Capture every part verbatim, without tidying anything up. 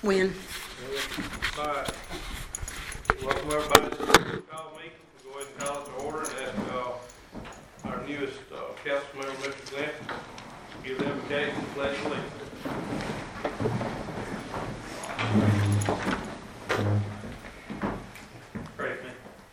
When? All right. Welcome everybody to the call meeting. We'll go ahead and call it to order and ask uh, our newest uh, council member, Mister Glenn, to give the invocation and pledge allegiance. Pray with me.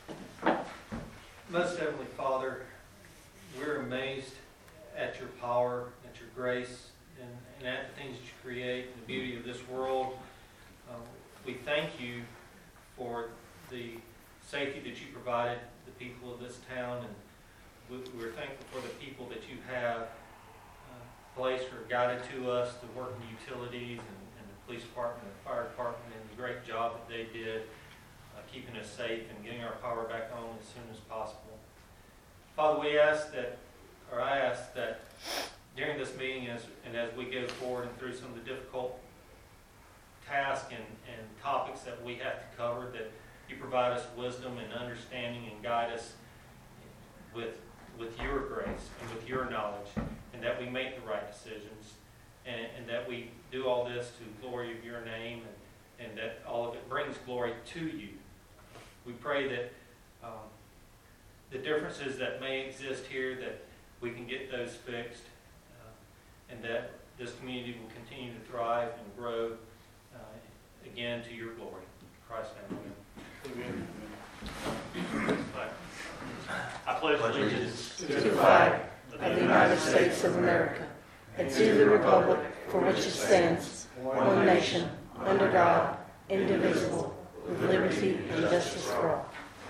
Most Heavenly Father, we're amazed at your power, at your grace, and, and at the things that you create, the beauty of this world. Uh, we thank you for the safety that you provided the people of this town, and we, we're thankful for the people that you have uh, placed or guided to us to work in utilities and, and the police department and the fire department, and the great job that they did uh, keeping us safe and getting our power back on as soon as possible. Father, we ask that, or I ask that during this meeting as, and as we go forward and through some of the difficult tasks and, and topics that we have to cover, that you provide us wisdom and understanding and guide us with, with your grace and with your knowledge, and that we make the right decisions, and, and that we do all this to the glory of your name, and, and that all of it brings glory to you. We pray that um, the differences that may exist here, that we can get those fixed, uh, and that this community will continue to thrive and grow, uh, again, to your glory. In Christ's name, amen. Amen. I pledge allegiance To the flag of the United States of America and to the republic for which it stands, one nation, under God, indivisible, with liberty and justice for all.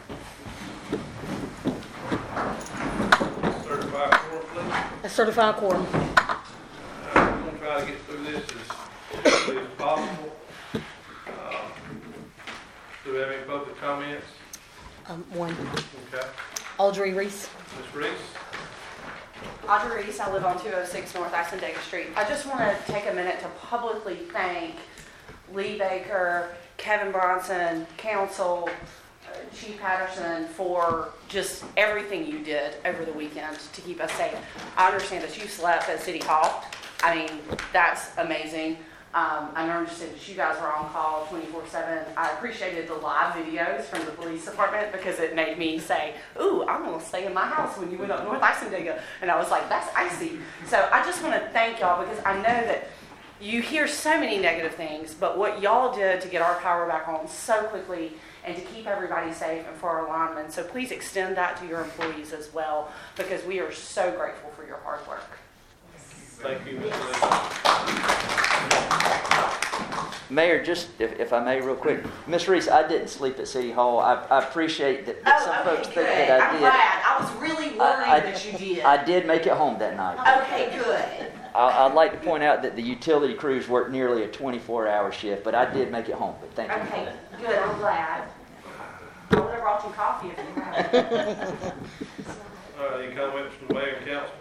Certified quorum, please. A certified quorum. Uh, we're going to try to get through this as quickly as possible. Uh, do we have any public comments? Um, one. Okay. Audrey Reese. Miz Reese? Audrey Reese, I live on two oh six North Isandega Street. I just want to take a minute to publicly thank Lee Baker, Kevin Bronson, Council, uh, Chief Patterson for just everything you did over the weekend to keep us safe. I understand that you slept at City Hall. I mean, that's amazing. Um, I understand that you guys were on call twenty-four seven. I appreciated the live videos from the police department because it made me say, ooh, I'm going to stay in my house when you went up North Isandega. And I was like, that's icy. So I just want to thank y'all because I know that you hear so many negative things, but what y'all did to get our power back on so quickly and to keep everybody safe and for our linemen. So please extend that to your employees as well because we are so grateful for your hard work. Thank you, Miz Reese. Mayor, just if, if I may real quick, Miss Reese, I didn't sleep at City Hall. I, I appreciate that, that Oh, some okay, folks good. think that I I'm did. glad. I was really worried I- I- that you did. I did make it home that night. Okay, good. I, I'd like to point out that the utility crews worked nearly a twenty-four hour shift, but I did make it home. But thank you. Okay, good. I'm glad. I would have brought you coffee if you had. All right, any comments from the mayor and council?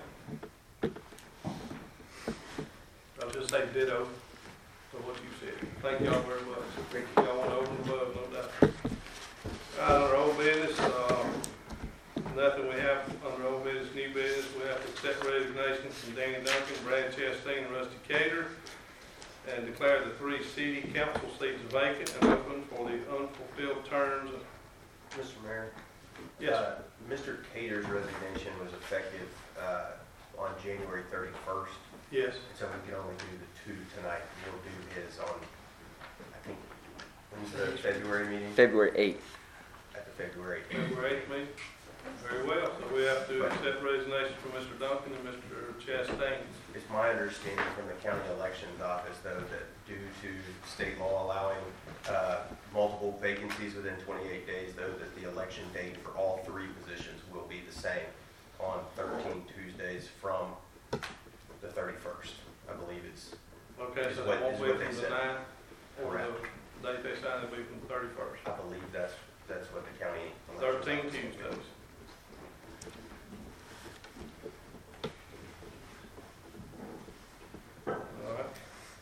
I'll just say ditto to what you said. Thank y'all very much. Y'all want to open the above, no doubt. All right, under old business, uh, nothing we have under old business, new business. We have to accept resignations from Danny Duncan, Brad Chastain, and Rusty Cater, and declare the three city council seats vacant and open for the unfulfilled terms. Mister Mayor? Yes, Uh, Mister Cater's resignation was effective uh, on January thirty-first, yes. so we can only do the two tonight. We'll do his on, I think, when's the February meeting? February eighth. At the February eighth. February eighth meeting? Very well, so we have to accept resignation from Mister Duncan and Mister Chastain. It's my understanding from the county elections office, though, that due to state law allowing uh, multiple vacancies within twenty-eight days, though, that the election date for all three positions will be the same on thirteen Tuesdays from the thirty-first. I believe it's, Okay, Is so what- it won't is be what from they the said. ninth, or Correct. the date they signed, it'll be from the thirty-first. I believe that's, that's what the county. elections Thirteen office is. Tuesdays. All right.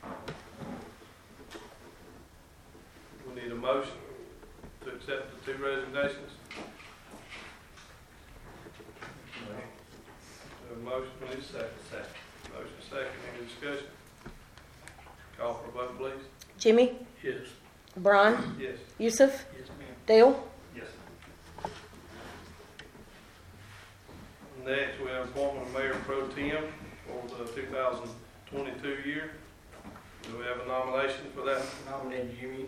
We need a motion to accept the two resignations. A motion, we need a second. Second. Motion second, any discussion? Call for a vote. vote, please. Jimmy, Yes. Brian, Yes. Yusuf, Yes, ma'am. Dale, Yes. Next, we have appointment of Mayor Pro Tem for the two thousand twenty-two year. Do we have a nomination for that? Nominate Jimmy.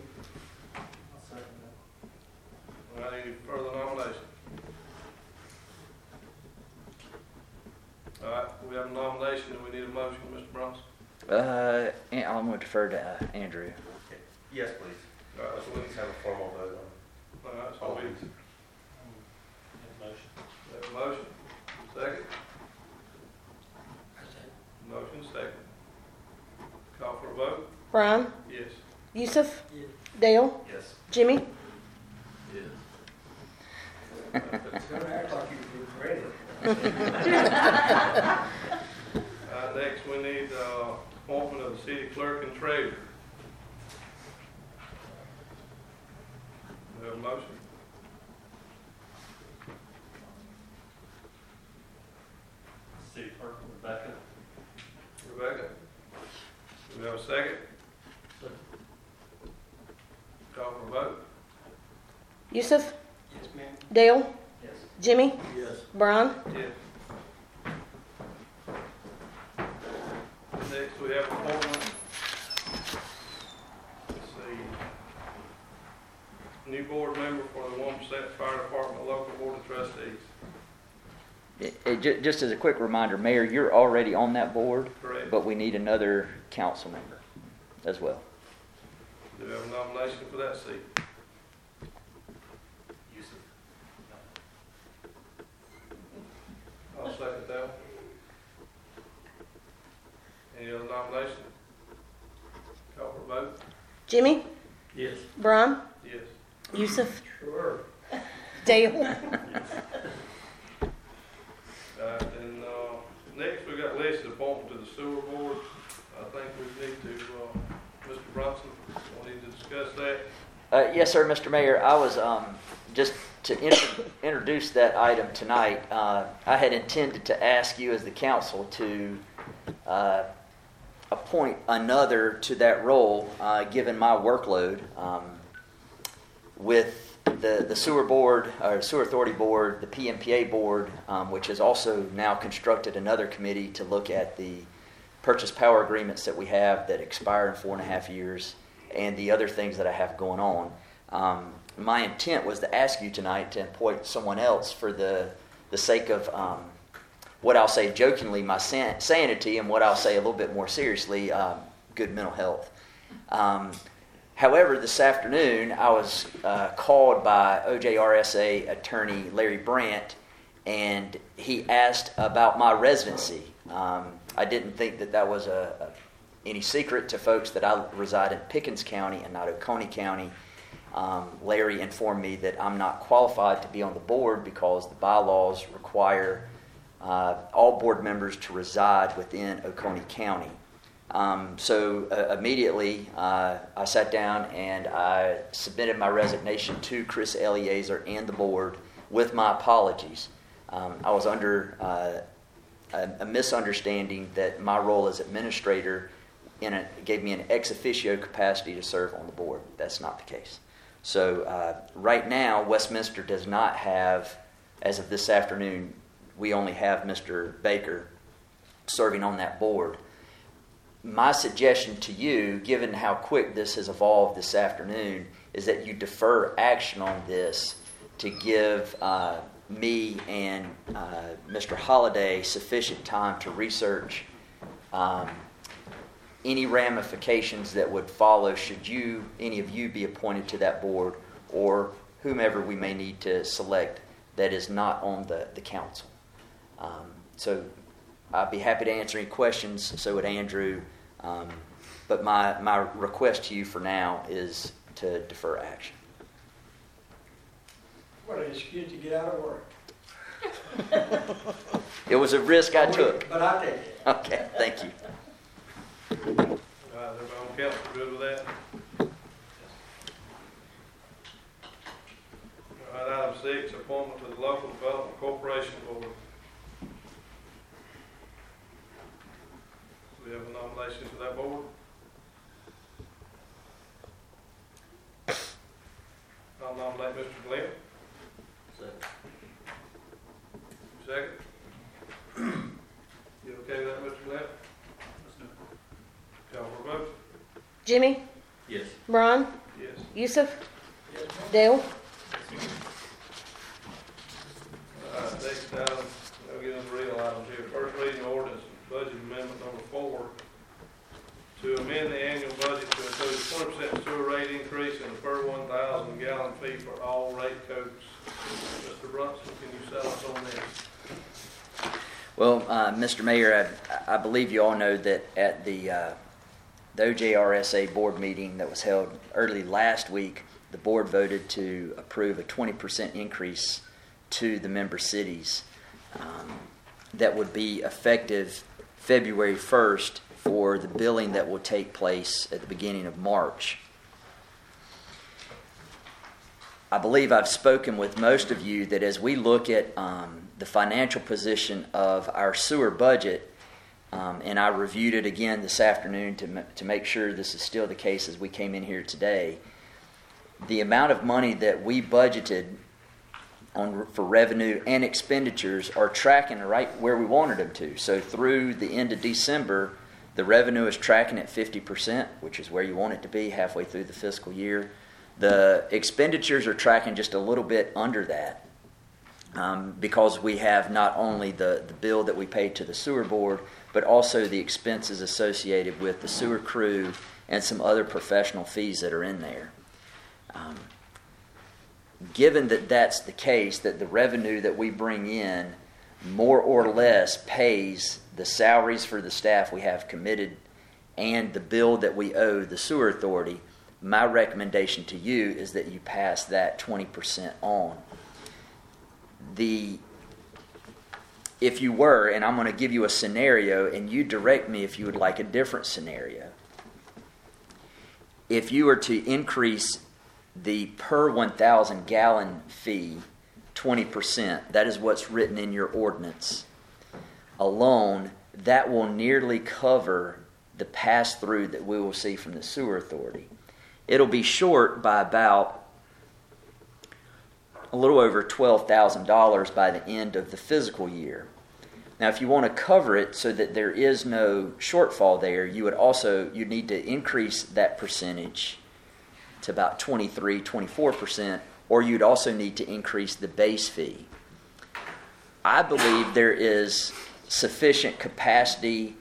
All right, any further nomination? All right, we have a nomination. Do we need a motion, Mister Bronson? Uh, and I'm going to defer to uh, Andrew. Yes, please. All right, So so we, let's have a formal vote all right, on so all we these. Motion. have a motion. Second? Motion second. Call for a vote? Brian, Yes. Yusuf, Yes. Dale, Yes. Jimmy, Yes. Don't act like you've read it. Uh, next, we need, uh, appointment of the city clerk and treasurer. Do we have a motion? City Clerk Rebecca. Rebecca? Do we have a second? Call for a vote? Yusuf, Yes, ma'am. Dale, Yes. Jimmy, Yes. Brian, Yes. Next, we have appointment. Let's see. New board member for the one percent fire department local board of trustees. It, it, ju- just as a quick reminder, Mayor, you're already on that board, Correct. but we need another council member as well. Do we have a nomination for that seat? I'll second that one. Any other nomination? Call for a vote? Jimmy, Yes. Brian, Yes. Yusuf, Sure. Dale, Uh, and, uh, next we got listed appointment to the sewer board. I think we need to, uh, Mister Bronson, we need to discuss that. Uh, yes, sir, Mister Mayor. I was um, just to in- introduce that item tonight. Uh, I had intended to ask you, as the council, to uh, appoint another to that role, uh, given my workload um, with the the sewer board, or sewer authority board, the P M P A board, um, which has also now constructed another committee to look at the purchase power agreements that we have that expire in four and a half years, and the other things that I have going on. Um, my intent was to ask you tonight to appoint someone else for the the sake of um, what I'll say jokingly, my san- sanity, and what I'll say a little bit more seriously, um, good mental health. Um, however, this afternoon I was uh, called by O J R S A attorney Larry Brandt, and he asked about my residency. Um, I didn't think that that was a, a any secret to folks that I reside in Pickens County and not Oconee County. Um, Larry informed me that I'm not qualified to be on the board because the bylaws require uh, all board members to reside within Oconee County. Um, so uh, immediately uh, I sat down and I submitted my resignation to Chris Eliezer and the board with my apologies. Um, I was under uh, a, a misunderstanding that my role as administrator in a, gave me an ex officio capacity to serve on the board. That's not the case. So uh, right now, Westminster does not have, as of this afternoon, we only have Mister Baker serving on that board. My suggestion to you, given how quick this has evolved this afternoon, is that you defer action on this to give uh, me and uh, Mister Holliday sufficient time to research um, any ramifications that would follow should you, any of you, be appointed to that board, or whomever we may need to select that is not on the, the council. Um, so I'd be happy to answer any questions, so would Andrew. Um, but my, my request to you for now is to defer action. What an excuse to get out of work. It was a risk I took. But I take it. Okay, thank you. All right, everybody on council good with that? All right, item six, appointment to the local development corporation board. Do we have a nomination for that board? Mister Glenn. Second. You okay with that, Mister Glenn? Call for a vote? Jimmy, Yes. Ron, Yes. Yusuf, Dale. All right, next item, I'll get into the real items here. First reading ordinance, budget amendment number four, to amend the annual budget to include a twenty percent sewer rate increase and a per one thousand gallon fee for all rate codes. Mister Brunson, can you sell us on this? Well, uh, Mister Mayor, I, I believe you all know that at the, uh, the O J R S A board meeting that was held early last week, the board voted to approve a twenty percent increase to the member cities um, that would be effective February first for the billing that will take place at the beginning of March. I believe I've spoken with most of you that as we look at um, the financial position of our sewer budget, um, and I reviewed it again this afternoon to, m- to make sure this is still the case as we came in here today, the amount of money that we budgeted on for revenue and expenditures are tracking right where we wanted them to. So through the end of December, the revenue is tracking at fifty percent, which is where you want it to be halfway through the fiscal year. The expenditures are tracking just a little bit under that um, because we have not only the, the bill that we pay to the sewer board, but also the expenses associated with the sewer crew and some other professional fees that are in there. Um, given that that's the case, that the revenue that we bring in more or less pays the salaries for the staff we have committed and the bill that we owe the sewer authority, my recommendation to you is that you pass that twenty percent on. The, if you were, and I'm going to give you a scenario, and you direct me if you would like a different scenario. If you were to increase the per one thousand gallon fee twenty percent, that is what's written in your ordinance alone, that will nearly cover the pass-through that we will see from the sewer authority. It'll be short by about a little over twelve thousand dollars by the end of the fiscal year. Now, if you want to cover it so that there is no shortfall there, you would also, you need to increase that percentage to about twenty-three, twenty-four percent, or you'd also need to increase the base fee. I believe there is sufficient capacity,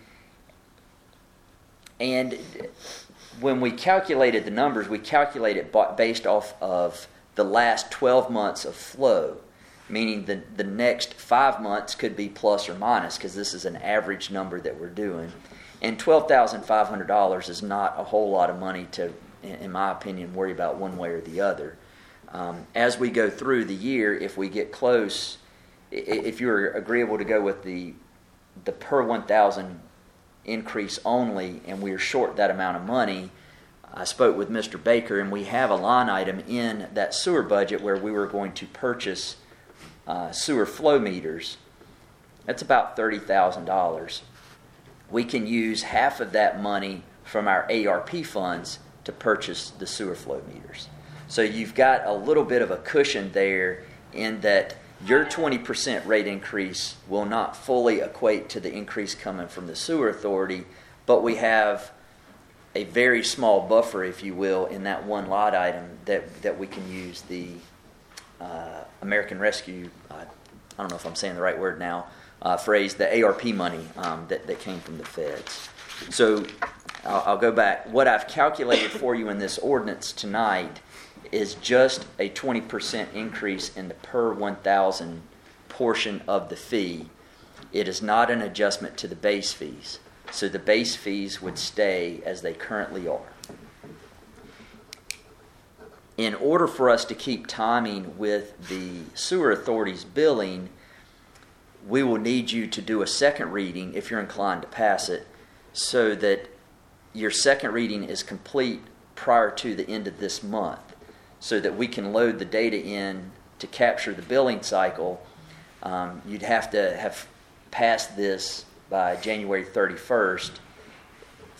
and when we calculated the numbers, we calculated based off of the last twelve months of flow, meaning the, the next five months could be plus or minus because this is an average number that we're doing. And twelve thousand five hundred dollars is not a whole lot of money to, in my opinion, worry about one way or the other. Um, as we go through the year, if we get close, if you're agreeable to go with the the per one thousand increase only, and we're short that amount of money, I spoke with Mister Baker, and we have a line item in that sewer budget where we were going to purchase uh, sewer flow meters. That's about thirty thousand dollars. We can use half of that money from our A R P funds to purchase the sewer flow meters. So you've got a little bit of a cushion there in that your twenty percent rate increase will not fully equate to the increase coming from the sewer authority, but we have a very small buffer, if you will, in that one lot item that, that we can use the uh, American Rescue, uh, I don't know if I'm saying the right word now, uh, phrase, the A R P money um, that, that came from the feds. So I'll, I'll go back. What I've calculated for you in this ordinance tonight is just a twenty percent increase in the per one thousand portion of the fee. It is not an adjustment to the base fees. So the base fees would stay as they currently are. In order for us to keep timing with the sewer authority's billing, we will need you to do a second reading if you're inclined to pass it, so that your second reading is complete prior to the end of this month, so that we can load the data in to capture the billing cycle. Um, you'd have to have passed this by January thirty-first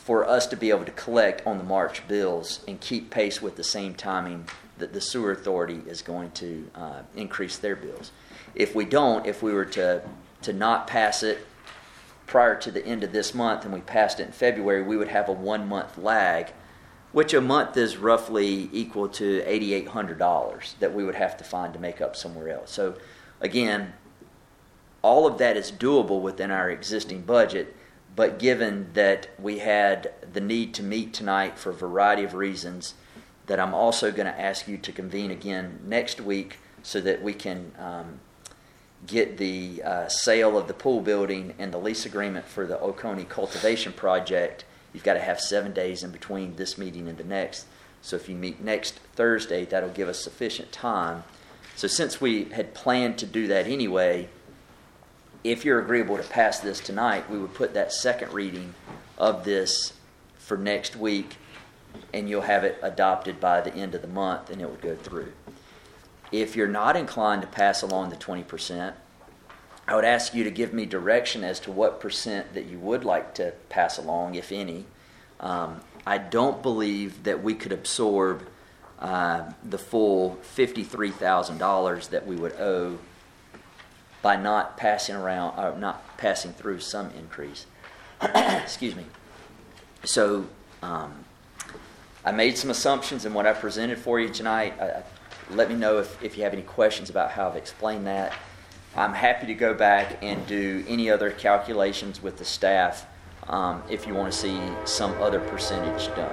for us to be able to collect on the March bills and keep pace with the same timing that the sewer authority is going to uh, increase their bills. If we don't, if we were to, to not pass it prior to the end of this month and we passed it in February, we would have a one-month lag, which a month is roughly equal to eight thousand eight hundred dollars that we would have to find to make up somewhere else. So again, all of that is doable within our existing budget, but given that we had the need to meet tonight for a variety of reasons, that I'm also going to ask you to convene again next week so that we can um, get the uh, sale of the pool building and the lease agreement for the Oconee cultivation project. You've got to have seven days in between this meeting and the next. So if you meet next Thursday, that'll give us sufficient time. So since we had planned to do that anyway, if you're agreeable to pass this tonight, we would put that second reading of this for next week, and you'll have it adopted by the end of the month, and it would go through. If you're not inclined to pass along the twenty percent, I would ask you to give me direction as to what percent that you would like to pass along, if any. Um, I don't believe that we could absorb uh, the full fifty-three thousand dollars that we would owe by not passing around, or not passing through some increase. Excuse me. So um, I made some assumptions in what I presented for you tonight. I, I, let me know if, if you have any questions about how I've explained that. I'm happy to go back and do any other calculations with the staff um, if you want to see some other percentage done.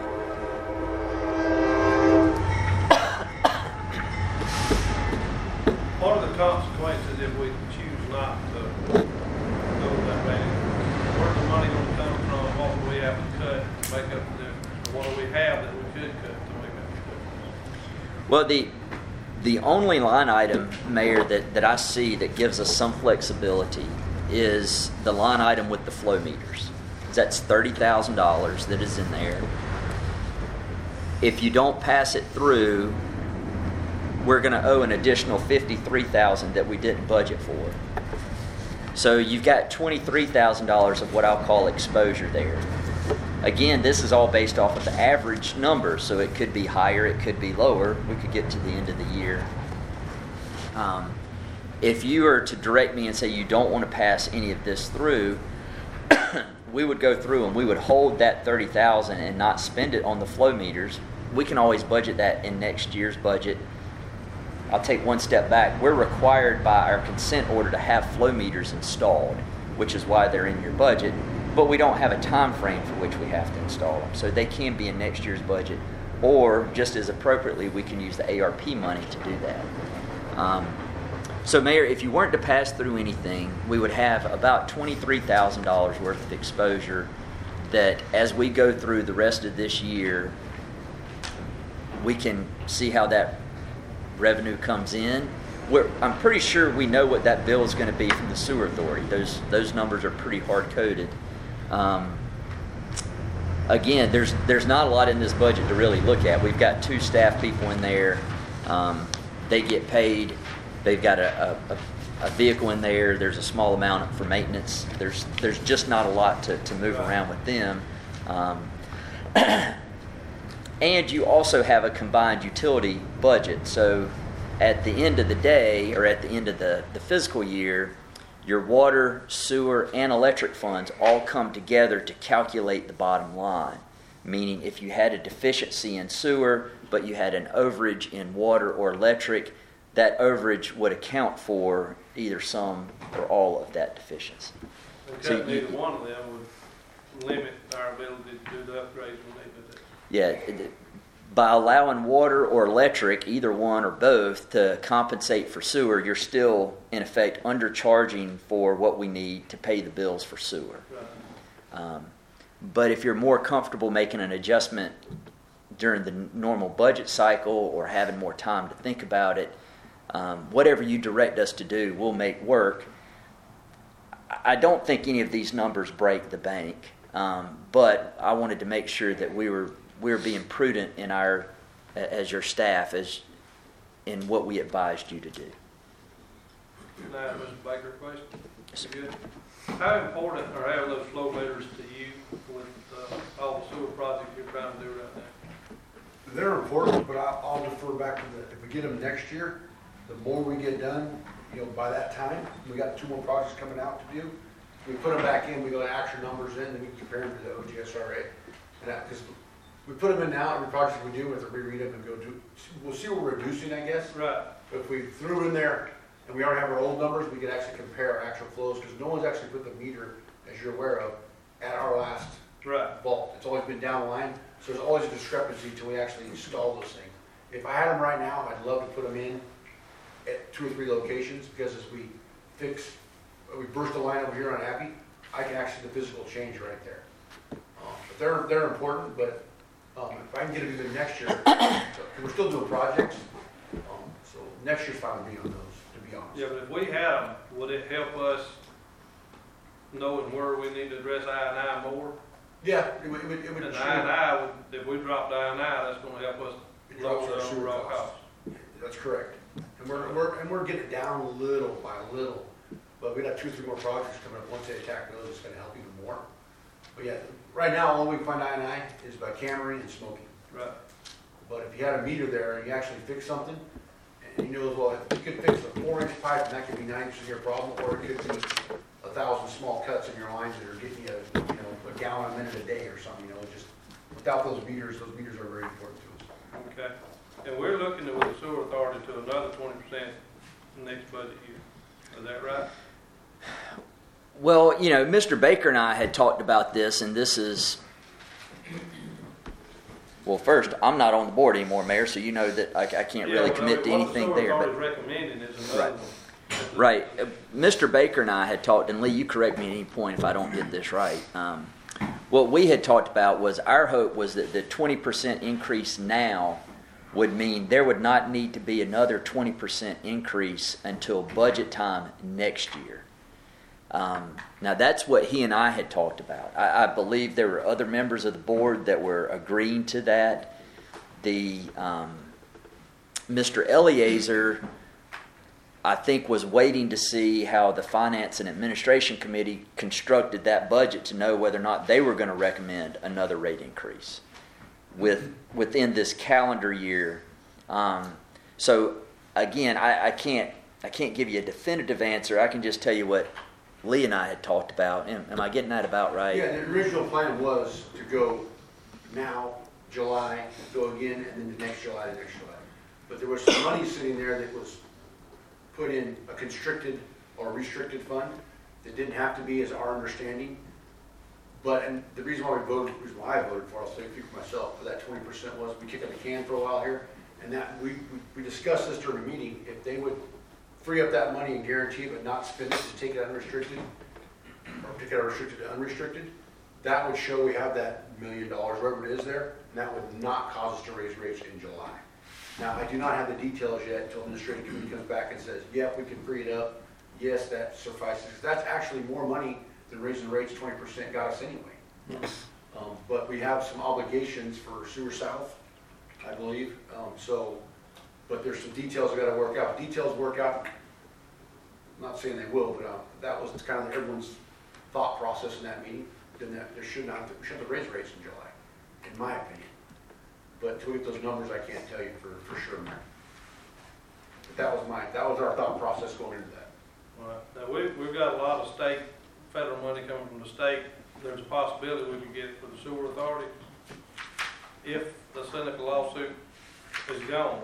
What are the consequences if we choose not to go that way? Where's the money going to come from? What do we have to cut to make up the difference? Or what do we have that we could cut to make up the difference? Well, the the only line item, Mayor, that, that I see that gives us some flexibility is the line item with the flow meters. That's thirty thousand dollars that is in there. If you don't pass it through, we're going to owe an additional fifty-three thousand dollars that we didn't budget for. So you've got twenty-three thousand dollars of what I'll call exposure there. Again, this is all based off of the average number, so it could be higher, it could be lower. We could get to the end of the year. Um, if you were to direct me and say you don't want to pass any of this through, we would go through and we would hold that thirty thousand dollars and not spend it on the flow meters. We can always budget that in next year's budget. I'll take one step back. We're required by our consent order to have flow meters installed, which is why they're in your budget, but we don't have a time frame for which we have to install them. So they can be in next year's budget, or just as appropriately, we can use the A R P money to do that. Um, so Mayor, if you weren't to pass through anything, we would have about twenty-three thousand dollars worth of exposure that as we go through the rest of this year, we can see how that revenue comes in. We're, I'm pretty sure we know what that bill is going to be from the sewer authority. Those those numbers are pretty hard coded. Um, again, there's there's not a lot in this budget to really look at. We've got two staff people in there. Um, they get paid. They've got a, a, a vehicle in there. There's a small amount for maintenance. There's there's just not a lot to, to move around with them. Um, and you also have a combined utility budget. So at the end of the day, or at the end of the, the fiscal year, your water, sewer, and electric funds all come together to calculate the bottom line. Meaning if you had a deficiency in sewer, but you had an overage in water or electric, that overage would account for either some or all of that deficiency. And So cutting you- either one of them would limit our ability to do the upgrades when they do that. Yeah, it- by allowing water or electric, either one or both, to compensate for sewer, you're still, in effect, undercharging for what we need to pay the bills for sewer. Right. Um, but if you're more comfortable making an adjustment during the n- normal budget cycle or having more time to think about it, um, whatever you direct us to do, we'll make work. I I don't think any of these numbers break the bank, um, but I wanted to make sure that we were we're being prudent in our, as your staff, as in what we advised you to do. Now, Mister Baker, question? You good? How important are having those flow meters to you with uh, uh, all the sewer projects you're trying to do right now? They're important, but I- I'll defer back to the, if we get them next year, the more we get done, you know, by that time, we got two more projects coming out to do. We put them back in, we go to actual numbers in, and we can compare them to the O G S R A. And that, because we put them in now, every project we do, we have to reread them and go do, we'll see what we're reducing, I guess. Right, But if we threw in there and we already have our old numbers, we could actually compare our actual flows, because no one's actually put the meter, as you're aware of, at our last right. vault. It's always been down the line, so there's always a discrepancy until we actually install those things. If I had them right now, I'd love to put them in at two or three locations, because as we fix, we burst a line over here on Abbey, I can actually see the physical change right there. Um, But they're, they're important, but um, if I can get them even next year, so, we're still doing projects, um, so next year's fine with me on those, to be honest. Yeah, but if we had them, would it help us knowing where we need to address I and I more? Yeah, it would, it would, it would. And I and I, would- if we drop I and I, that's gonna help us It drops lower our the sewer overall costs. cost. That's correct. And we're, we're, and we're getting it down little by little, but we got two, three more projects coming up. Once they attack those, it's gonna help even more. But yeah, right now, all we can find I and I is by Camry and smoking. Right, But if you had a meter there and you actually fix something, and you know as well, if you could fix a four inch pipe and that could be ninety percent of your problem, or it could be a thousand small cuts in your lines that are getting you, a, you know, a gallon a minute a day or something, you know, just without those meters, those meters are very important to us. okay. And we're looking at with the sewer authority to another twenty percent next budget year. Is that right? Well, you know, Mister Baker and I had talked about this, and this is, well, first, I'm not on the board anymore, Mayor, so you know that I, I can't really Yeah, commit to what anything the sewer there. But authority's recommending is another Right. one. Right. Uh, Mister Baker and I had talked, and Lee, you correct me at any point if I don't get this right. Um, what we had talked about was our hope was that the twenty percent increase now would mean there would not need to be another twenty percent increase until budget time next year. Um, now, that's what he and I had talked about. I, I believe there were other members of the board that were agreeing to that. The um, Mister Eliezer, I think, was waiting to see how the Finance and Administration Committee constructed that budget to know whether or not they were going to recommend another rate increase with within this calendar year. Um, so again, I, I can't I can't give you a definitive answer. I can just tell you what Lee and I had talked about. Am, am I getting that about right? Yeah, the original plan was to go now, July, go again, and then the next July, the next July. But there was some money sitting there that was put in a constricted or restricted fund that didn't have to be, as our understanding. But, and the reason why we voted, the reason why I voted for, I'll say for myself, for that twenty percent was, we kicked up the can for a while here, and that, we, we- we discussed this during the meeting, if they would free up that money and guarantee it, but not spend it, to take it unrestricted, or take it unrestricted to unrestricted, that would show we have that million dollars, whatever it is there, and that would not cause us to raise rates in July. Now, I do not have the details yet until the administrative committee comes back and says, yep, we can free it up, yes, that suffices. That's actually more money than raising rates twenty percent got us anyway. Um, but we have some obligations for Sewer South, I believe, um, so, but there's some details we gotta work out. Details work out, I'm not saying they will, but, uh, that was kind of everyone's thought process in that meeting. Then that, there should not, we shouldn't have raised rates in July, in my opinion. But to get those numbers, I can't tell you for, for sure, Mayor. But that was my, that was our thought process going into that. All right. Now, we, we've got a lot of state, federal money coming from the state. There's a possibility we could get it for the sewer authority. If the Seneca lawsuit is gone,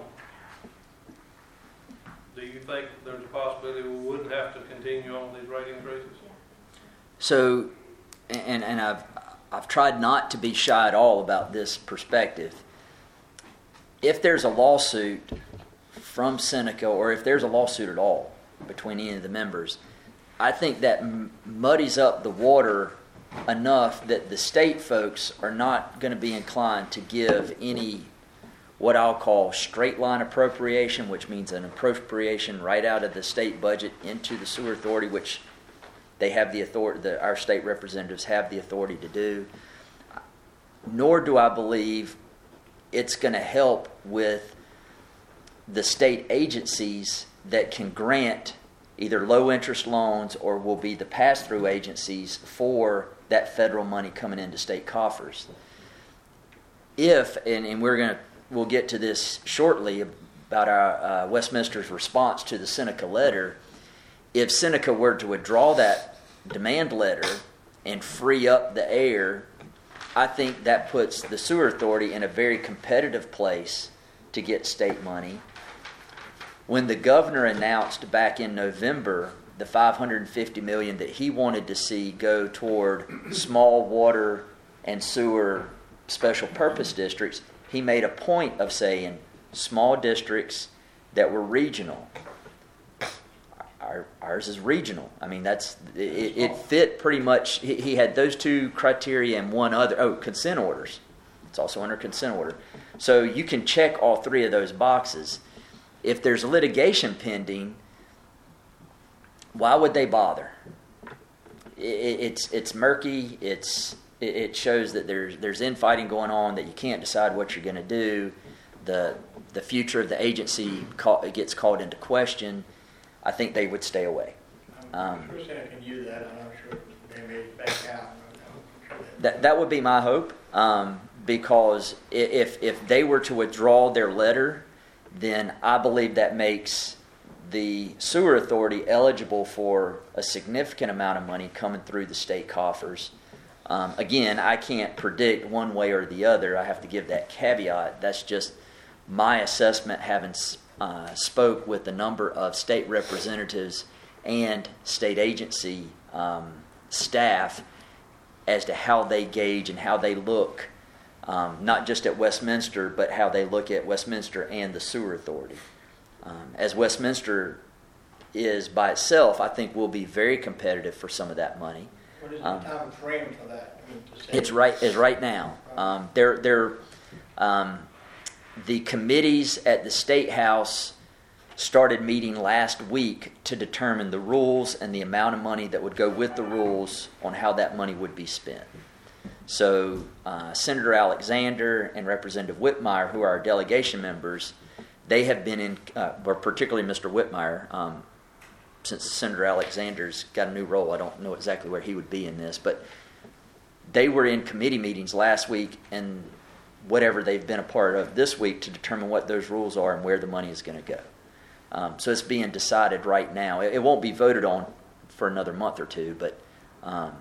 do you think there's a possibility we wouldn't have to continue on these rate increases? So, and and I've I've tried not to be shy at all about this perspective. If there's a lawsuit from Seneca, or if there's a lawsuit at all between any of the members, I think that m- muddies up the water enough that the state folks are not going to be inclined to give any what I'll call straight line appropriation, which means an appropriation right out of the state budget into the sewer authority, which they have the authority, the, our state representatives have the authority to do. Nor do I believe it's going to help with the state agencies that can grant either low interest loans or will be the pass-through agencies for that federal money coming into state coffers. If, and, and we're going to, we'll get to this shortly about our uh, Westminster's response to the Seneca letter, if Seneca were to withdraw that demand letter and free up the air, I think that puts the sewer authority in a very competitive place to get state money. When the governor announced back in November the five hundred fifty million dollars that he wanted to see go toward small water and sewer special purpose districts, he made a point of saying small districts that were regional. Our, ours is regional. I mean, that's it, it fit pretty much. He, he had those two criteria and one other. Oh, consent orders. It's also under consent order. So you can check all three of those boxes. If there's litigation pending, why would they bother? It, it's it's murky. It's it, it shows that there's there's infighting going on, that you can't decide what you're going to do. The the future of the agency call, it gets called into question. I think they would stay away. I'm Um, sure Seneca can do that, I'm not sure they may back out. that that would be my hope, um, because i- if if they were to withdraw their letter, then I believe that makes the sewer authority eligible for a significant amount of money coming through the state coffers. Um, again, I can't predict one way or the other. I have to give that caveat. That's just my assessment, having uh, spoke with a number of state representatives and state agency um, staff as to how they gauge and how they look, um, not just at Westminster, but how they look at Westminster and the sewer authority. Um, as Westminster is by itself, I think we'll be very competitive for some of that money. What is the Um, time frame for that? I mean, to say- It's right is right now. Um, they're they're um, the committees at the State House started meeting last week to determine the rules and the amount of money that would go with the rules on how that money would be spent. So uh, Senator Alexander and Representative Whitmire, who are our delegation members, they have been in, uh, or particularly Mister Whitmire, um, since Senator Alexander's got a new role, I don't know exactly where he would be in this, but they were in committee meetings last week and whatever they've been a part of this week to determine what those rules are and where the money is going to go. Um, so it's being decided right now. It, it won't be voted on for another month or two, but um,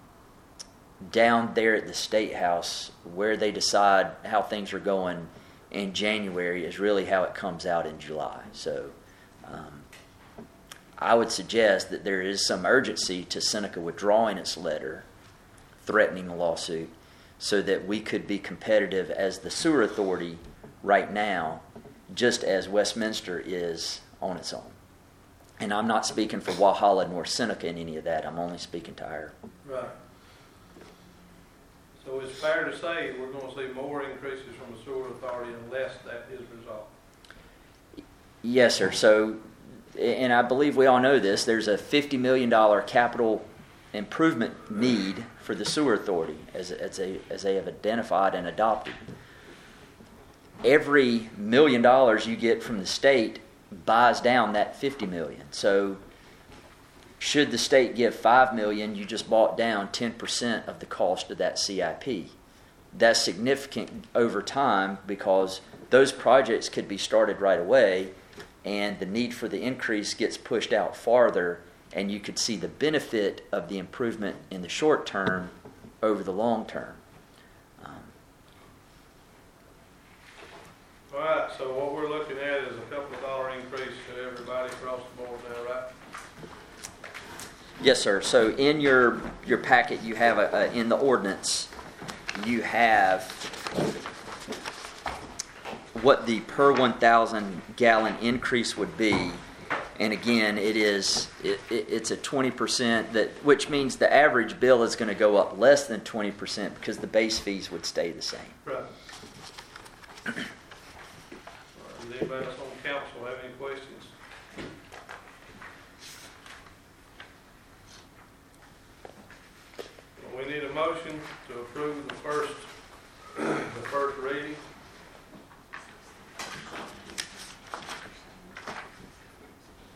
down there at the State House, where they decide how things are going in January is really how it comes out in July. So um, I would suggest that there is some urgency to Seneca withdrawing its letter threatening a lawsuit so that we could be competitive as the sewer authority right now, just as Westminster is on its own. And I'm not speaking for Walhalla nor Seneca in any of that. I'm only speaking to our... Right. So it's fair to say we're gonna see more increases from the sewer authority unless that is resolved. Yes, sir. So, and I believe we all know this, there's a fifty million dollars capital improvement need for the sewer authority as, as, a, as they have identified and adopted. Every million dollars you get from the state buys down that fifty million dollars. So should the state give five million dollars, you just bought down ten percent of the cost of that C I P. That's significant over time because those projects could be started right away and the need for the increase gets pushed out farther, and you could see the benefit of the improvement in the short term over the long term. Um, All right, so what we're looking at is a couple of dollar increase to everybody across the board now, right? Yes, sir. So in your your packet, you have a, a in the ordinance, you have what the per one thousand gallon increase would be, and again, it is it, it, it's a twenty percent that, which means the average bill is going to go up less than twenty percent because the base fees would stay the same. Right. All right, does anybody else on council have any questions? Well, we need a motion to approve the first, the first reading.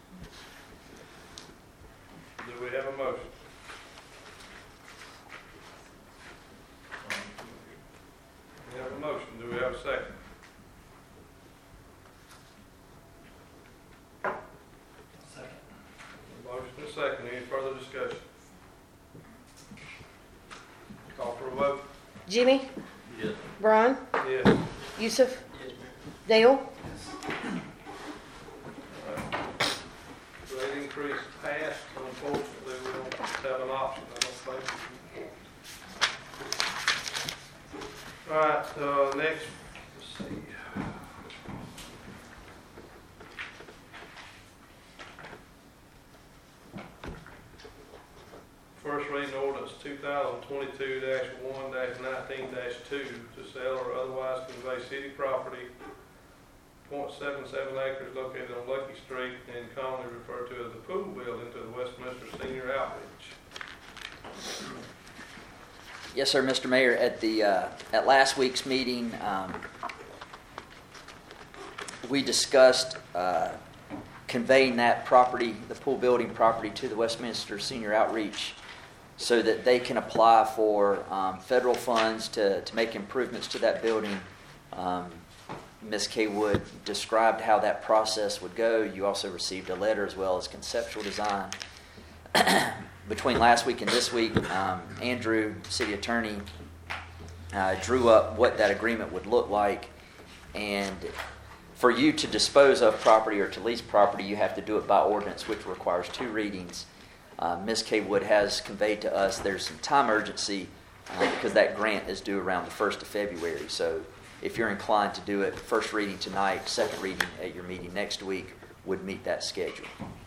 Do we have a motion? Jimmy? Yes. Brian? Yes. Yusuf? Dale? Rate increase passed, unfortunately, we don't have an option, I don't think. All right, uh, next, let's see. First reading ordinance two thousand twenty-two dash one dash nineteen dash two to sell or otherwise convey city property point seven seven acres located on Lucky Street and commonly referred to as the pool building to the Westminster Senior Outreach. Yes, sir, Mister Mayor. At the uh, at last week's meeting, um, we discussed uh, conveying that property, the pool building property, to the Westminster Senior Outreach, so that they can apply for um, federal funds to to make improvements to that building. Um, Miz Kay Wood described how that process would go. You also received a letter as well as conceptual design. Between last week and this week, um, Andrew, city attorney, uh, drew up what that agreement would look like. And for you to dispose of property or to lease property, you have to do it by ordinance, which requires two readings. Uh, Miz Kay Wood has conveyed to us there's some time urgency uh, because that grant is due around the first of February. So if you're inclined to do it, first reading tonight, second reading at your meeting next week would meet that schedule.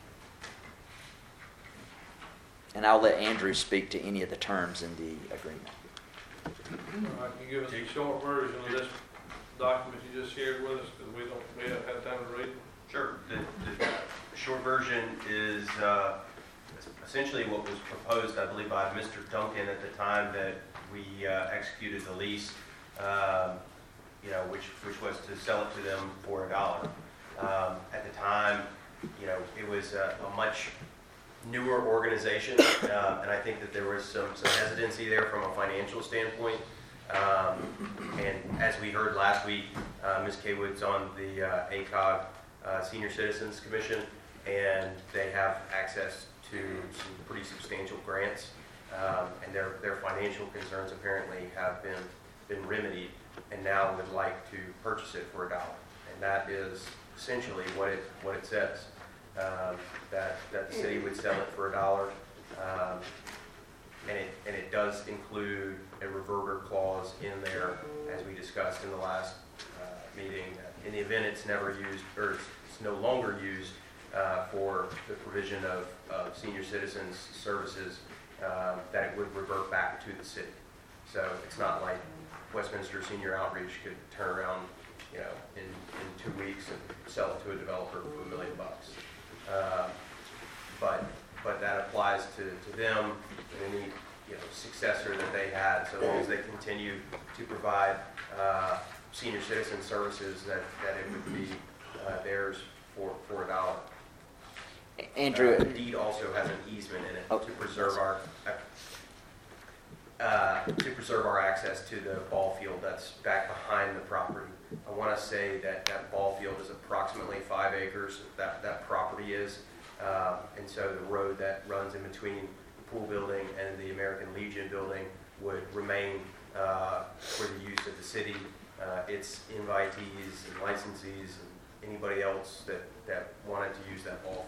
And I'll let Andrew speak to any of the terms in the agreement. All right, can you give us a short version of this document you just shared with us, because we don't, we haven't had time to read it? Sure. The, the short version is uh, essentially what was proposed, I believe, by Mister Duncan at the time that we uh, executed the lease, um, you know, which, which was to sell it to them for a dollar. Um, at the time, you know, it was a, a much newer organization, um, and I think that there was some, some hesitancy there from a financial standpoint. Um, and as we heard last week, uh, Miz Kay Wood's on the uh, A C O G uh, Senior Citizens Commission, and they have access to some pretty substantial grants, um, and their, their financial concerns apparently have been, been remedied, and now would like to purchase it for a dollar. And that is essentially what it, what it says. Um, that, that the city would sell it for a dollar, um, and it and it does include a reverter clause in there, as we discussed in the last uh, meeting. In the event it's never used, or it's no longer used uh, for the provision of, of senior citizens services, um, that it would revert back to the city. So it's not like Westminster Senior Outreach could turn around, you know, in, in two weeks and sell it to a developer for a million bucks. Uh, but but that applies to, to them and any, you know, successor that they had, so long as they continue to provide uh, senior citizen services, that, that it would be uh, theirs for, for a dollar. Andrew, Uh, the deed also has an easement in it oh, to preserve our uh, to preserve our access to the ball field that's back behind the property. I want to say that that ball field is approximately five acres, that, that property is. Um, and so the road that runs in between the pool building and the American Legion building would remain uh, for the use of the city, uh, its invitees and licensees and anybody else that, that wanted to use that ball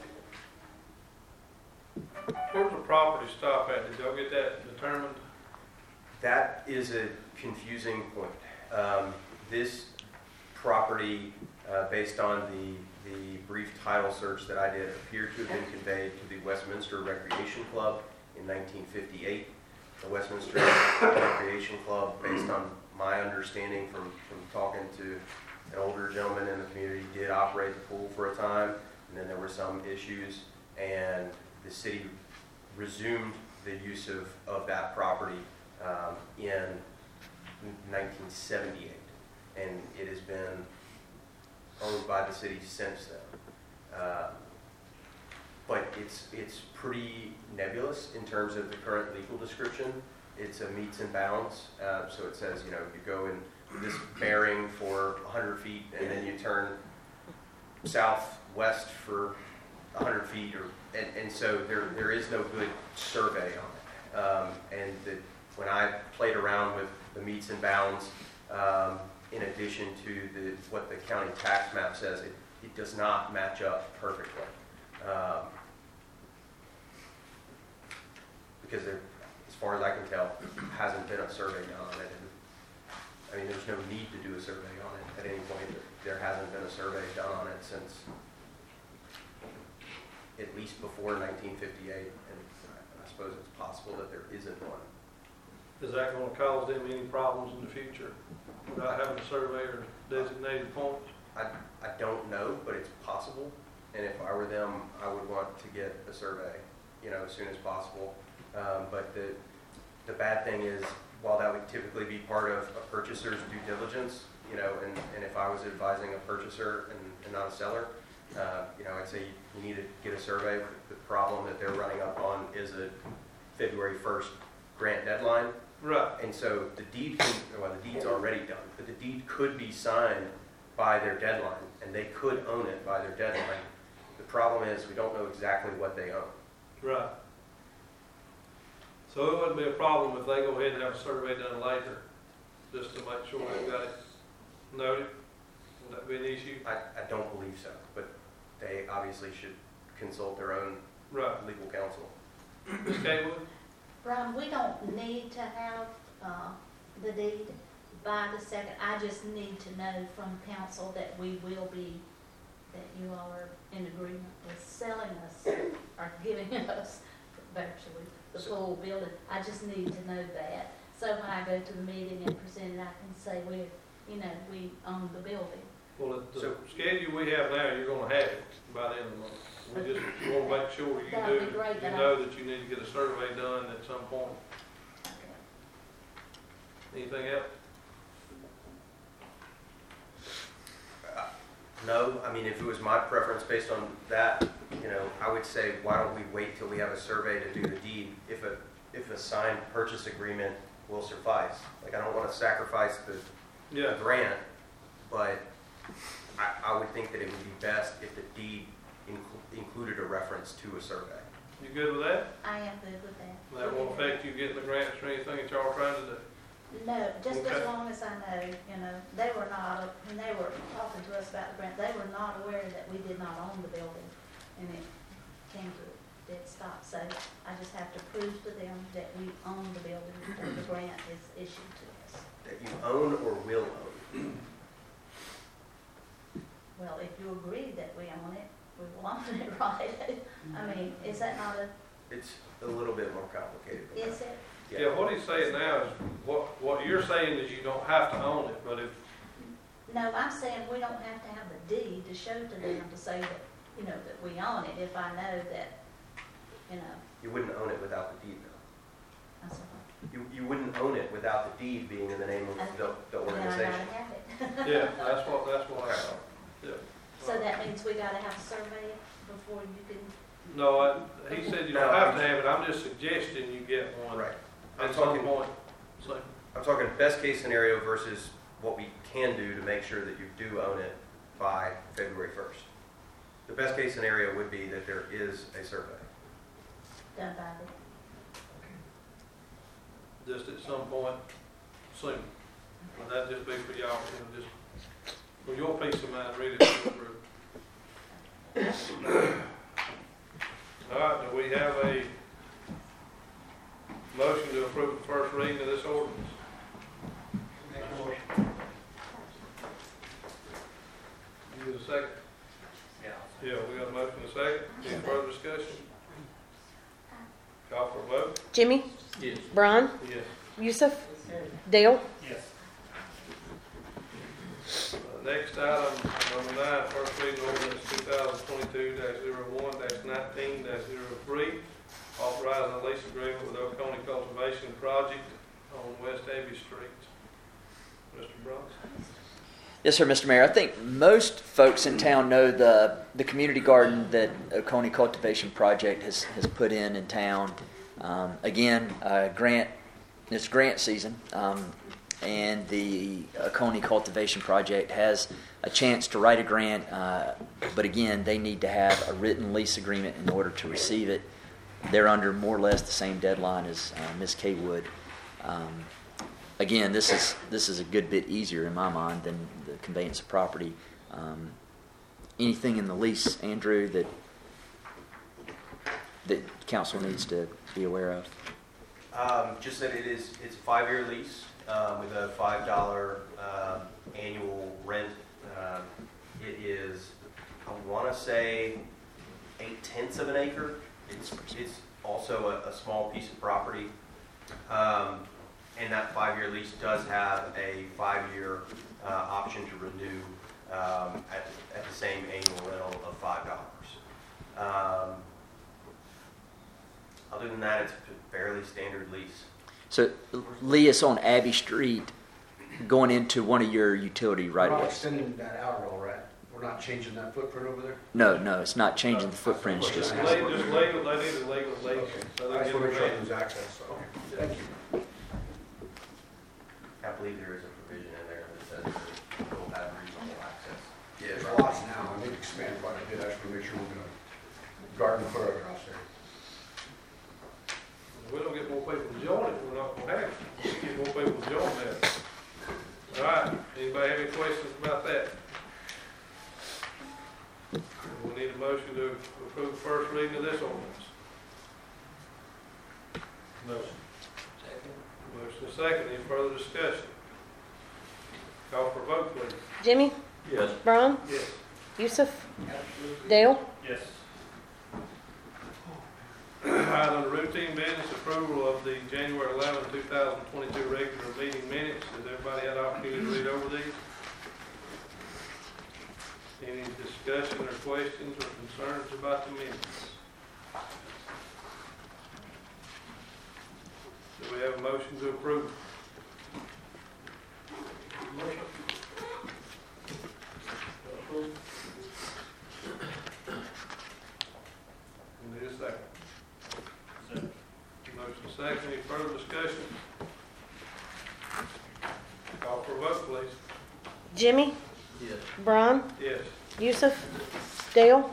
field. Where's the property stop at? Did y'all get that determined? That is a confusing point. Um, this property, uh, based on the, the brief title search that I did, appeared to have been conveyed to the Westminster Recreation Club in nineteen fifty-eight. The Westminster Recreation Club, based on my understanding from, from talking to an older gentleman in the community, did operate the pool for a time, and then there were some issues, and the city resumed the use of, of that property um, in nineteen seventy-eight. And it has been owned by the city since then. Uh, but it's it's pretty nebulous in terms of the current legal description. It's a meets and bounds, uh, so it says, you know, you go in this bearing for one hundred feet, and then you turn southwest for one hundred feet, or and, and so there there is no good survey on it. Um, and the when I played around with the meets and bounds, um, in addition to the, what the county tax map says, it, it does not match up perfectly. Um, because there, as far as I can tell, hasn't been a survey done on it. And, I mean, there's no need to do a survey on it at any point. There hasn't been a survey done on it since at least before nineteen fifty-eight, and I suppose it's possible that there isn't one. Is that gonna cause them any problems in the future without having a survey or designated points? I, I don't know, but it's possible, and if I were them, I would want to get a survey, you know, as soon as possible. Um, but the, the bad thing is, while that would typically be part of a purchaser's due diligence, you know, and, and if I was advising a purchaser and, and not a seller, uh, you know, I'd say you need to get a survey. The problem that they're running up on is a February first grant deadline. Right. And so the deed, can, well, the deed's already done, but the deed could be signed by their deadline, and they could own it by their deadline. The problem is we don't know exactly what they own. Right. So it wouldn't be a problem if they go ahead and have a survey done later, just to make sure they've got it noted? Would that be an issue? I, I don't believe so, but they obviously should consult their own Right. legal counsel. Miz Kaywood? Brian, we don't need to have, uh, the deed by the second. I just need to know from council that we will be, that you all are in agreement with selling us or giving us virtually the full building. I just need to know that. So when I go to the meeting and present it, I can say we, you know, we own the building. Well, the So- schedule we have now, you're gonna have it by the end of the month. We just wanna make sure you That'd do, be great, you that I- know that you need to get a survey done at some point. Anything else? No, I mean, if it was my preference based on that, you know, I would say, why don't we wait till we have a survey to do the deed? If a, if a signed purchase agreement will suffice. Like, I don't want to sacrifice the Yeah. grant, but I, I would think that it would be best if the deed inclu- included a reference to a survey. You good with that? I am good with that. That won't affect you getting the grants or anything that y'all are trying to do? No, just Okay. as long as I know, you know, they were not, when they were talking to us about the grant, they were not aware that we did not own the building, and it came to a dead stop. So I just have to prove to them that we own the building, that the grant is issued to us. That you own or will own. Well, if you agree that we own it, we will own it, right? I mean, is that not a, It's a little bit more complicated than is that. it? Yeah, what he's saying now is, what, what you're saying is you don't have to own it, but if, No, I'm saying we don't have to have the deed to show to them to say that, you know, that we own it, if I know that, you know, You wouldn't own it without the deed, though. I said, You, you wouldn't own it without the deed being in the name of the, the then I organization. gotta have it. yeah, that's what, that's what I thought, yeah. So that means we gotta have a survey before you can, No, I, he said you don't have to have it, I'm just suggesting you get one. Right. I'm At some talking, point, so, I'm talking best case scenario versus what we can do to make sure that you do own it by February first. The best case scenario would be that there is a survey. done by the, just at some point soon. But that'd just be for y'all, you know, just, for your peace of mind, read it through. All right, do we have a motion to approve the first reading of this ordinance? You get a second? Yeah. Yeah, we got a motion and a second. Any further discussion? Call for a vote? Jimmy? Yes. Brian? Yes. Yusuf? Dale? Yes. Uh, Next item, number nine, first reading ordinance two thousand twenty-two dash zero one dash nineteen dash zero three, authorizing a lease agreement with Oconee Cultivation Project on West Abbey Street. Mister Bronson? Yes, sir, Mister Mayor. I think most folks in town know the the community garden that Oconee Cultivation Project has, has put in in town. Um, again, uh, grant it's grant season, um, and the Oconee Cultivation Project has a chance to write a grant. Uh, but again, they need to have a written lease agreement in order to receive it. They're under more or less the same deadline as uh, Miz Kaywood. Um, Again, this is, this is a good bit easier in my mind than the conveyance of property. Um, Anything in the lease, Andrew, that, that council needs to be aware of? Um, just that it is, it's a five-year lease, um, with a five dollar, um, annual rent. Um, it is, I wanna say, eight tenths of an acre. It's, it's also a, a small piece of property. Um, and that five-year lease does have a five-year, uh, option to renew, um, at, at the same annual rental of five dollars. Um, other than that, it's a fairly standard lease. So, Lee, it's on Abbey Street going into one of your utility right We're of not ways. extending that out at all, right? We're not changing that footprint over there? No, no, it's not changing the footprint, it's just, Just legal, just legal, they need a legal lease. Okay. So I they just get want to make sure it. there's access, so, okay, thank you. I believe there is a provision in there that says that we'll have reasonable access. Yeah, there's lots now, and they've expanded quite a bit, I just want to make sure we're gonna garden foot across there. We don't get more people to join it, we're not gonna have it. We get more people to join that. All right, anybody have any questions about that? We need a motion to approve the first reading of this ordinance. Motion. Motion is second, any further discussion? Call for vote, please. Jimmy? Yes. Brian? Yes. Yusuf? Dale? Yes. Item under routine business, approval of the January eleventh, two thousand twenty-two regular meeting minutes. Has everybody had an opportunity to read over these? Any discussion or questions or concerns about the minutes? Do we have a motion to approve? Motion. Need a second. Motion second, any further discussion? Call for a vote, please. Jimmy? Yes. Brian? Yes. Yusuf? Dale?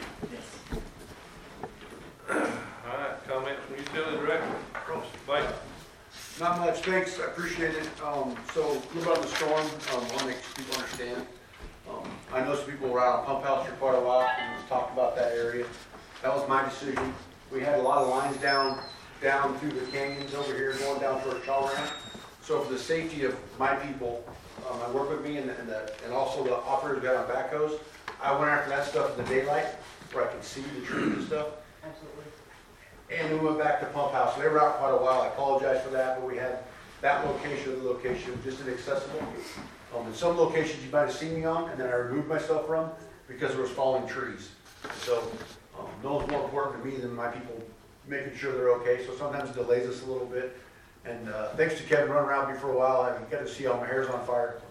All right, comments from utility director, Mister Baker. Not much, thanks, I appreciate it. Um, so, a little about the storm, um, I want to make sure people understand. Um, I know some people were out on Pump House for quite a while, and we talked about that area. That was my decision. We had a lot of lines down, down through the canyons over here, going down towards Shaw Ramp. So for the safety of my people, um, I work with me and, and the, and also the operators got on backhoes. I went after that stuff in the daylight, where I could see the trees and stuff. Absolutely. And we went back to Pump House. They were out quite a while. I apologize for that, but we had that location or the location just inaccessible. Um, in some locations you might have seen me on, and then I removed myself from because there was falling trees. So, um, no one's more important to me than my people making sure they're okay. So sometimes it delays us a little bit. And, uh, thanks to Kevin running around me for a while. I got to see all my hair's on fire.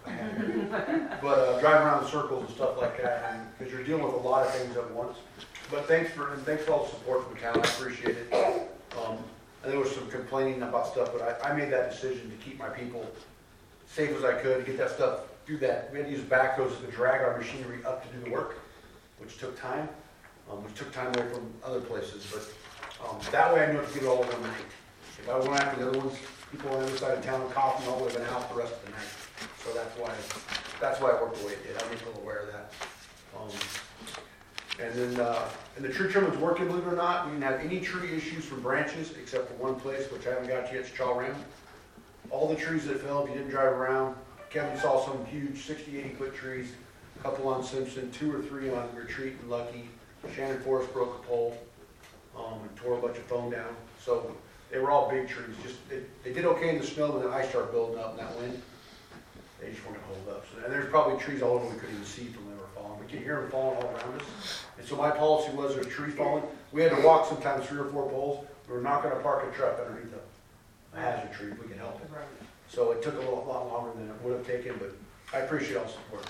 But, uh, driving around in circles and stuff like that, because you're dealing with a lot of things at once. But thanks for, and thanks for all the support from the town, I appreciate it. Um, and there was some complaining about stuff, but I, I made that decision to keep my people safe as I could, to get that stuff, do that. We had to use backhoes to drag our machinery up to do the work, which took time, um, which took time away from other places, but, um, that way I knew I could get it all over night. If I went after the other ones, people on the other side of town, coughing, all would have been out the rest of the night. So that's why, that's why I worked the way it did, I made people aware of that. Um, And then, uh, and the tree trimming's working, believe it or not. We didn't have any tree issues from branches except for one place, which I haven't got yet, it's Chaw Rim. All the trees that fell, if you didn't drive around, Kevin saw some huge sixty, eighty foot trees, a couple on Simpson, two or three on Retreat and Lucky. Shannon Forest broke a pole, um, and tore a bunch of foam down. So they were all big trees, just, they, they did okay in the snow, but then ice started building up in that wind. They just weren't gonna hold up. So, and there's probably trees all over we couldn't even see from when they were falling. We could hear them falling all around us. And so my policy was there's a tree falling. We had to walk sometimes three or four poles. We were not gonna park a truck underneath a hazard tree if we could help it. So it took a little, lot longer than it would have taken, but I appreciate all the support.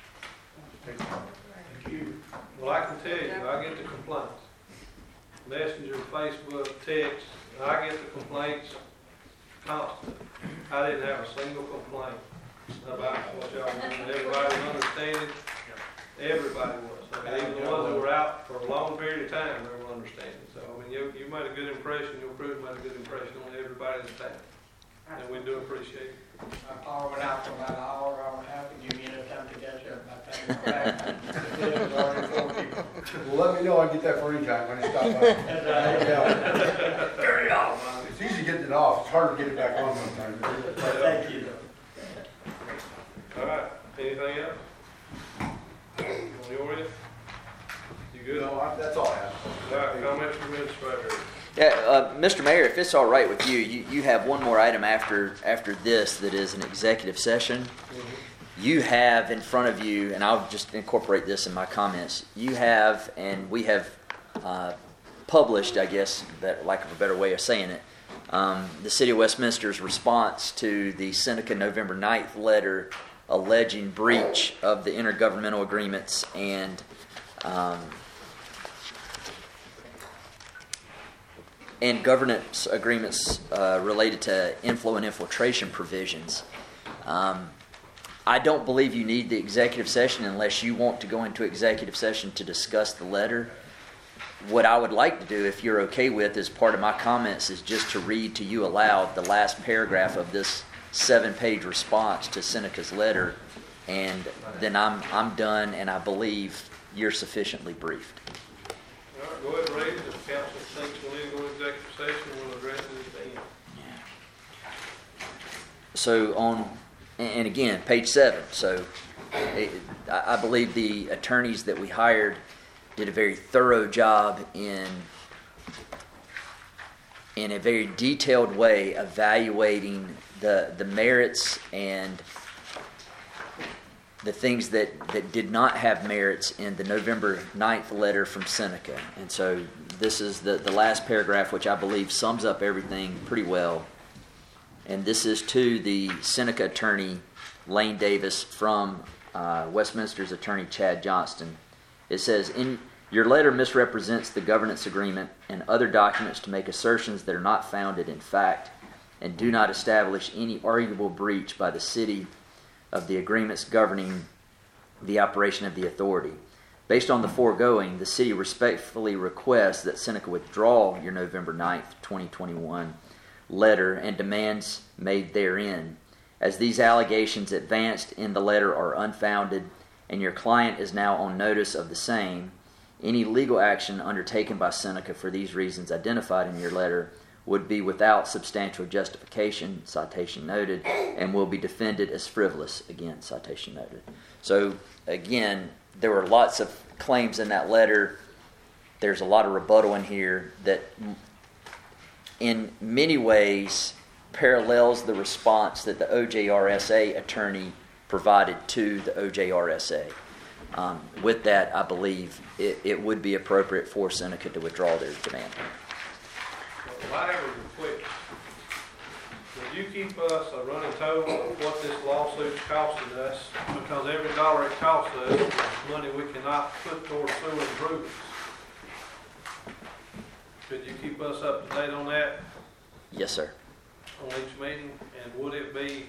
Thank you. Thank you. Well, I can tell you, I get the complaints. Messenger, Facebook, text, I get the complaints constantly. I didn't have a single complaint about what y'all were doing. Everybody was understanding. Everybody was. I mean, even the ones that were out for a long period of time, they were understanding. So, I mean, you, you made a good impression, your crew made a good impression on everybody in the town. and we do appreciate it. My power went out for about an hour, hour and a half, and give me enough time to catch up. By the time I got back, it was already full of people. Well, let me know, I get that for any time when I stop by. That's right. Yeah. Turn it off. It's easy getting it off, it's hard to get it back on sometimes. Thank you. All right, anything else? On your end? You good? No, I- that's all I have. All right, comments from administrator. Yeah, uh, Mister Mayor, if it's all right with you, you, you have one more item after, after this that is an executive session. You have in front of you, and I'll just incorporate this in my comments, you have, and we have uh, published, I guess, that lack of a better way of saying it, um, the City of Westminster's response to the Seneca November ninth letter alleging breach of the intergovernmental agreements and um, and governance agreements uh, related to inflow and infiltration provisions. Um, I don't believe you need the executive session unless you want to go into executive session to discuss the letter. What I would like to do, if you're okay with, as part of my comments, is just to read to you aloud the last paragraph of this seven-page response to Seneca's letter, and then I'm I'm done, and I believe you're sufficiently briefed. All right, go ahead and read it. If the council thinks we need to go into executive session, we'll address it at the end. So on, and again, page seven. So it, I I believe the attorneys that we hired did a very thorough job in in a very detailed way evaluating the the merits and the things that, that did not have merits in the November ninth letter from Seneca. And so this is the, the last paragraph, which I believe sums up everything pretty well. And this is to the Seneca attorney, Lane Davis, from uh, Westminster's attorney, Chad Johnston. It says, in your letter misrepresents the governance agreement and other documents to make assertions that are not founded in fact and do not establish any arguable breach by the city of the agreements governing the operation of the authority. Based on the foregoing, the city respectfully requests that Seneca withdraw your November ninth, twenty twenty-one letter and demands made therein, as these allegations advanced in the letter are unfounded and your client is now on notice of the same. Any legal action undertaken by Seneca for these reasons identified in your letter would be without substantial justification, citation noted, and will be defended as frivolous, again, citation noted. So, again, there were lots of claims in that letter. There's a lot of rebuttal in here that in many ways parallels the response that the O J R S A attorney provided to the O J R S A. Um, with that, I believe it, it would be appropriate for Seneca to withdraw their demand. Well, I have a request. Would you keep us a running total of what this lawsuit's costing us? Because every dollar it costs us is money we cannot put towards sewer improvements. Could you keep us up to date on that Yes, sir. on each meeting? And would it be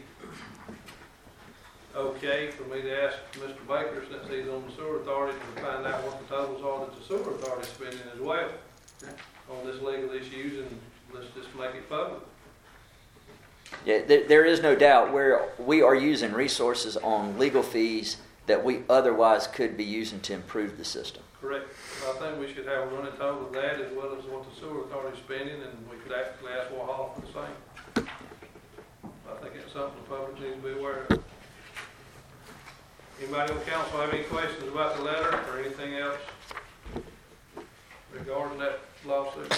okay for me to ask Mister Baker, since he's on the sewer authority, to find out what the totals are that the sewer authority is spending as well on this legal issues, and let's just make it public? Yeah, there, there is no doubt where we are using resources on legal fees that we otherwise could be using to improve the system. Correct. I think we should have a running total of that as well as what the sewer authority is spending, and we could actually ask Walhalla for the same. I think it's something the public needs to be aware of. Anybody on council have any questions about the letter or anything else regarding that lawsuit?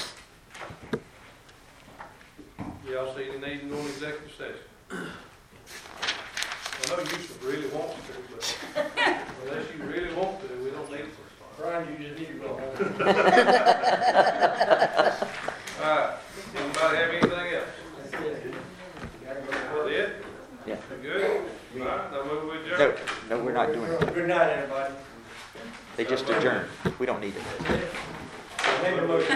Do y'all see any need to go into executive session? I know you should really want to, but unless you really want to, we don't need it. Brian, you just need to go home. All right, anybody have anything else? That's it. Gotta go. That's it? Yeah. You good? All right, now move with No, adjourn. no, we're not doing it. Good night, everybody. They just adjourned. We don't need it. Make a motion.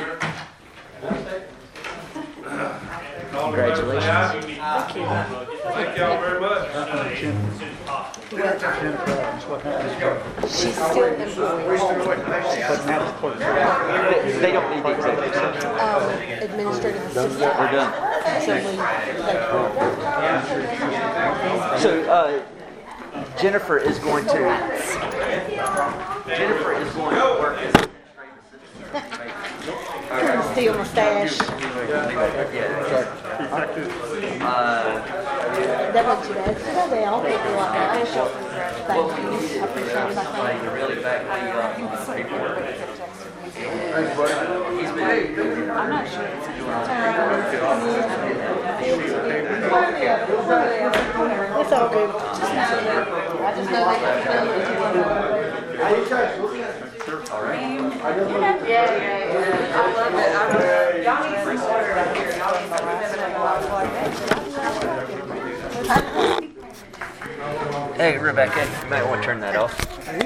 All in favor, say aye. Thank y'all very much. She's still employed. They don't need the executive session. Um, administrative assistant. We're done. So we, they, So, uh, Jennifer is going to, Jennifer is going to work as an trying to steal my stash. Uh, That wasn't too bad. Sit down. Thank you like that. Thank you. I appreciate it. I like think. really back the uh, paperwork. He's been, I'm not sure. It's all good. I just know they Yeah, yeah, yeah. I love it. I love it. Y'all need some water right here. Y'all need some lemonade. hey, Rebecca, you might want to turn that off.